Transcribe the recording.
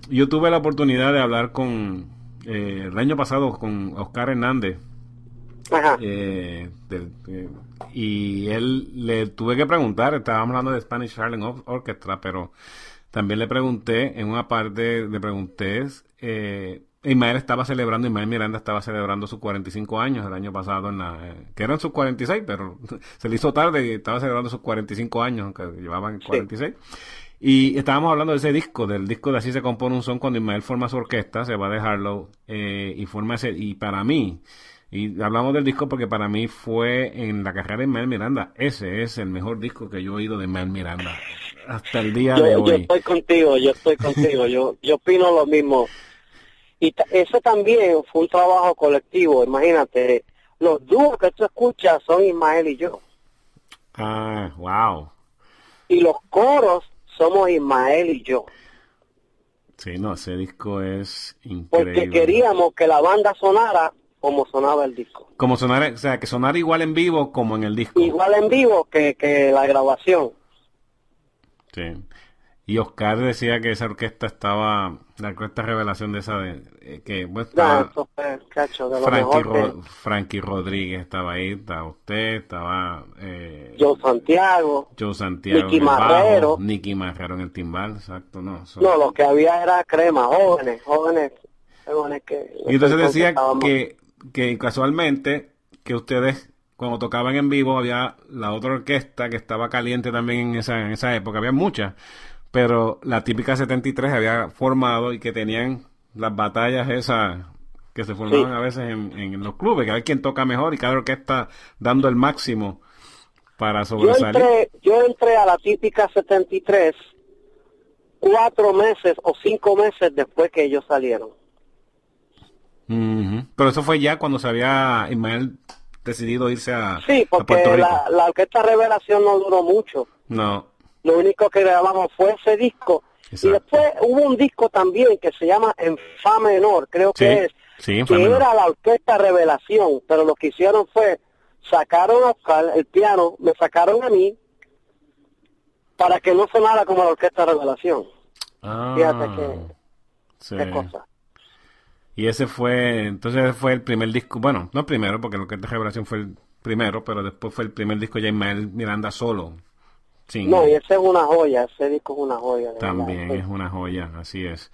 yo tuve la oportunidad de hablar con el año pasado con Oscar Hernández. Ajá. Y él le tuve que preguntar, estábamos hablando de Spanish Harlem Orchestra, pero también le pregunté, en una parte le pregunté, Ismael Miranda estaba celebrando sus 45 años el año pasado, que eran sus 46, pero se le hizo tarde y estaba celebrando sus 45 años, aunque llevaban Sí. 46. Y estábamos hablando de ese disco, del disco de Así se compone un son, cuando Ismael forma su orquesta, se va de Harlow, y forma ese, y para mí, y hablamos del disco porque para mí fue en la carrera de Ismael Miranda, ese es el mejor disco que yo he oído de Ismael Miranda, hasta el día de Yo hoy. estoy contigo, yo estoy contigo, yo opino lo mismo. Y eso también fue un trabajo colectivo, imagínate, los dúos que tú escuchas son Ismael y yo, Ah, wow. y los coros somos Ismael y yo, Sí, no, ese disco es porque increíble. queríamos que la banda sonara como sonaba el disco, Como sonar, o sea, que sonar igual en vivo como en el disco. igual en vivo que la grabación. Sí. Y Oscar decía que esa orquesta estaba, la orquesta revelación de esa, que bueno, Ya, estaba eso fue, cacho, de lo mejor que Frankie Rodríguez estaba ahí, estaba usted, estaba Joe Santiago, Joe Santiago Nicky en el bajo, Marrero. Nicky Marrero en el timbal, exacto, no. No, lo que había era crema, jóvenes que en Y ese entonces entonces decía estábamos. que casualmente, que ustedes cuando tocaban en vivo había la otra orquesta que estaba caliente también en esa época, había muchas, pero la típica 73 había formado y que tenían las batallas esas que se formaban Sí, a veces en los clubes, que hay quien toca mejor y cada orquesta dando el máximo para sobresalir. yo entré a la típica 73 4 meses o 5 meses después que ellos salieron. Ujú. Pero eso fue ya cuando se había Ismael decidido irse Sí, a Puerto porque Rico. la Orquesta Revelación no duró mucho. No, Lo único que grabamos fue ese disco. Y exacto. después hubo un disco también que se llama En Fa menor, creo que Sí, es, sí, en que menor. era la Orquesta Revelación, pero lo que hicieron fue, sacaron a Oscar, el piano, me sacaron a mí, para que no sonara como la Orquesta Revelación. Fíjate Ah, sí. qué cosa. Y entonces fue el primer disco, bueno, no el primero, porque lo que es de Revelación fue el primero, pero después fue el primer disco ya Ismael Miranda solo, No, y sin, ese es una joya, ese disco es una joya, de verdad. también es una joya, así es.